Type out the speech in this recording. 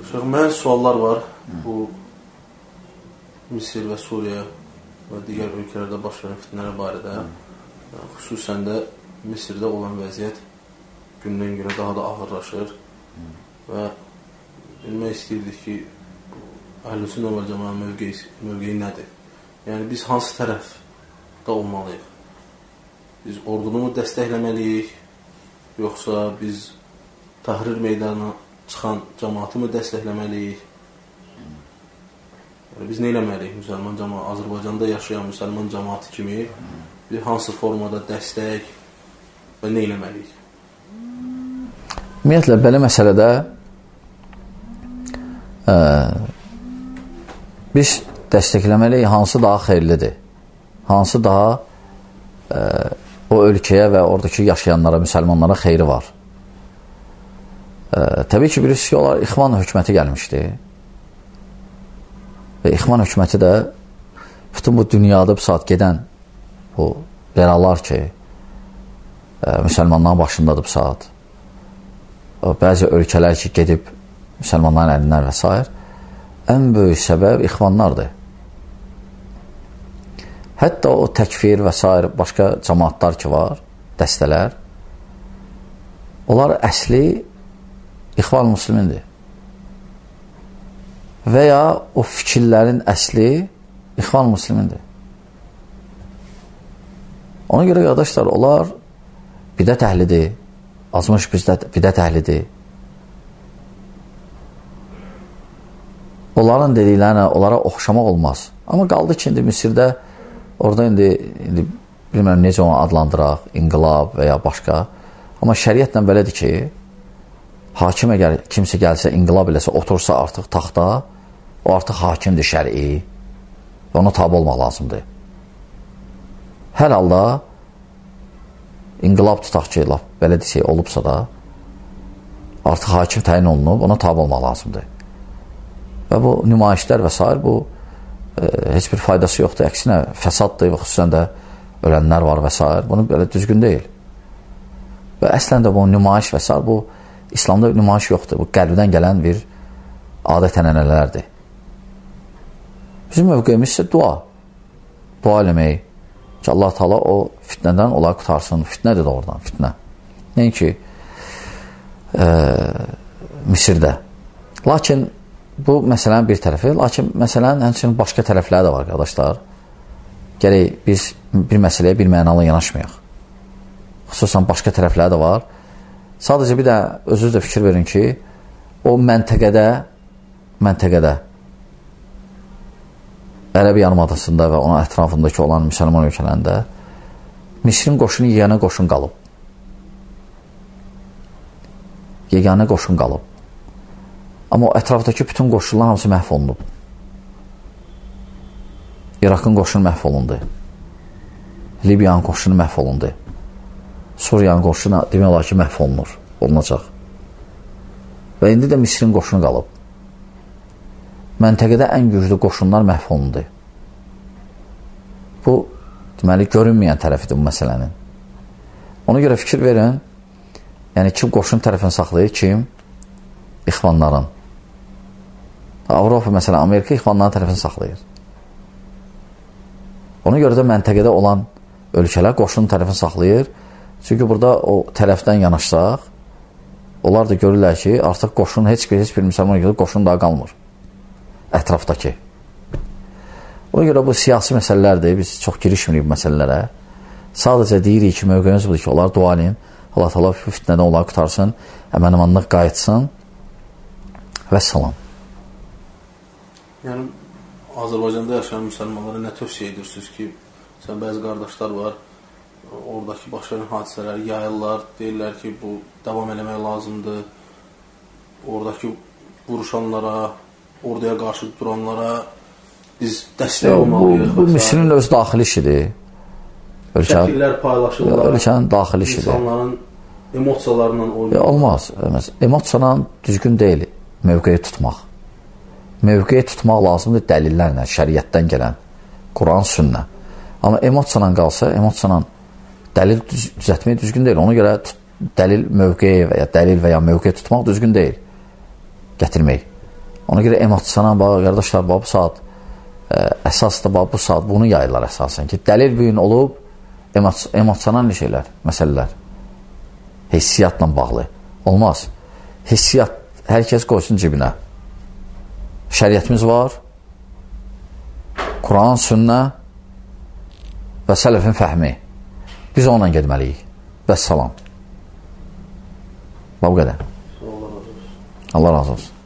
Mənim suallar var. Bu Misir və Suriya və digər ölkələrdə baş verən fitnələr barədə. Xüsusən də Misirdə olan vəziyyət gündən günə daha da ağırlaşır və bilmək istəyirdik ki, Əhl-i-Sünnə vəl Cəmaətin mövqeyi nədir? Yəni, biz hansı tərəfdə olmalıyıq? Biz ordunu mu dəstəkləməliyik, yoxsa biz Tahrir meydanına çıxan cəmaatı mı dəstəkləməliyik? Yəni, biz nə eləməliyik müsəlman cəmaatı, Azərbaycanda yaşayan müsəlman cəmaatı kimi bir hansı formada dəstək və nə eləməliyik? Ümumiyyətlə, belə məsələdə biz dəstəkləməliyik, hansı daha xeyirlidir, hansı daha o ölkəyə və oradakı yaşayanlara, müsəlmanlara xeyri var. Təbii ki, bilirsiniz ki, onlar İxvan hökuməti gəlmişdi və İxvan hökuməti də bütün bu dünyada bu saat gedən bu bəlalar ki, müsəlmanların başındadır bu saat, bəzi ölkələr ki, gedib müsəlmanların əlindən və s. ən böyük səbəb İxvanlardır. Hətta o təkfir və s. başqa cəmaatlar ki var, dəstələr, onlar əsli İxvan müslimindir. Və ya o fikirlərin əsli İxvan müslimindir. Ona görə qardaşlar, onlar bidət əhlidir, azmış bidət əhlidir. Onların dediklərinə, onlara oxşamaq olmaz. Amma qaldı ki, indi Misirdə, orada indi bilməm necə onu adlandıraq, inqilab və ya başqa. Amma şəriətlə belədir ki, hakim əgər kimsə gəlsə, inqilab eləsə, otursa artıq taxta, o artıq hakimdir şəri və ona tabi olmaq lazımdır. Hər halda inqilab tutaq ki, belə desək, olubsa da, artıq hakim təyin olunub, ona tabi olmaq lazımdır. Və bu nümayişlər və s. bu heç bir faydası yoxdur, əksinə fəsaddır və xüsusən də ölənlər var və s. Bunu belə düzgün deyil. Və əslən də bu nümayiş və s. bu İslamda nümayiş yoxdur, bu qəlbdən gələn bir adət-ənənələrdir. Bizim mövqeyimiz isə dua. Dua eləmək ki, Allah Taala o fitnədən onları qutarsın. Fitnədir də oradan, fitnə. Nəinki Misirdə. Lakin bu məsələnin bir tərəfi, lakin məsələnin həmçinin başqa tərəfləri də var, qardaşlar. Gərək biz bir məsələyə bir mənalı yanaşmayaq. Xüsusən başqa tərəfləri də var. Sadəcə bir də özünüz də fikir verin ki, o məntəqədə Ərəb yarımadasında və onun ətrafındakı olan müsəlman ölkələrində Misirin qoşunu yeganə qoşun qalıb. Yeganə qoşun qalıb. Amma o ətrafdakı bütün qoşunlar hamısı məhv olunub. İraqın qoşunu məhv olundu. Libiyanın qoşunu məhv olundu. Suriyanın qoşunu demək olar ki, məhv olunacaq. Və indi də Misirin qoşunu qalıb. Məntəqədə ən güclü qoşunlar məhv olundu. Bu, deməli, görünməyən tərəfidir bu məsələnin. Ona görə fikir verin, yəni kim qoşun tərəfini saxlayır, kim? İxvanların. Avropa, məsələn, Amerika İxvanların tərəfini saxlayır. Ona görə də məntəqədə olan ölkələr qoşunun tərəfini saxlayır. Çünki burada o tərəfdən yanaşsaq, onlar da görürlər ki, artıq qoşun, heç bir müsəlman ölkədə qoşun daha qalmır. Ətrafdakı. Ona görə bu siyasi məsələlərdir, biz çox girişmirik bu məsələlərə. Sadəcə deyirik ki, mövqeyimiz budur ki, onlar dua edin, Allah Taala bu fitnədən onları qutarsın, əməl-amanlıq qayıtsın və salam. Yəni, Azərbaycanda yaşayan müsəlmanlara nə tövsiyə edirsiniz ki, bəzi qardaşlar var, oradakı baş verən hadisələri yayırlar, deyirlər ki, bu davam eləmək lazımdır, oradakı vuruşanlara, orduya qarşı duranlara biz dəstək olmalıyıq. Bu Misirin öz daxili işidir. Şəkillər paylaşırlar. Ölkənin daxili işidir. İnsanların emosiyalarla oynayırlar. Olmaz. Emosiyalarla düzgün deyil mövqeyi tutmaq. Mövqeyi tutmaq lazımdır dəlillərlə, şəriətdən gələn, Quran, sünnə. Amma emosiyalan qalsa, emosiyalan dəlil düzətmək düzgün deyil. Ona görə dəlil mövqeyi və ya dəlil və ya mövqeyi tutmaq düzgün deyil. Gətirmək. Ona görə emosional, qardaşlar, bu saat əsas da bu saat bunu yayırlar əsasən ki, dəlil bir gün olub emosional şeylər, məsələlər hissiyatla bağlı. Olmaz. Hissiyat hər kəs qoysun cibinə. Şəriətimiz var, Quran, sünnə və sələfin fəhmi. Biz onunla gedməliyik. Vəssalam. Bu qədər. Allah razı olsun.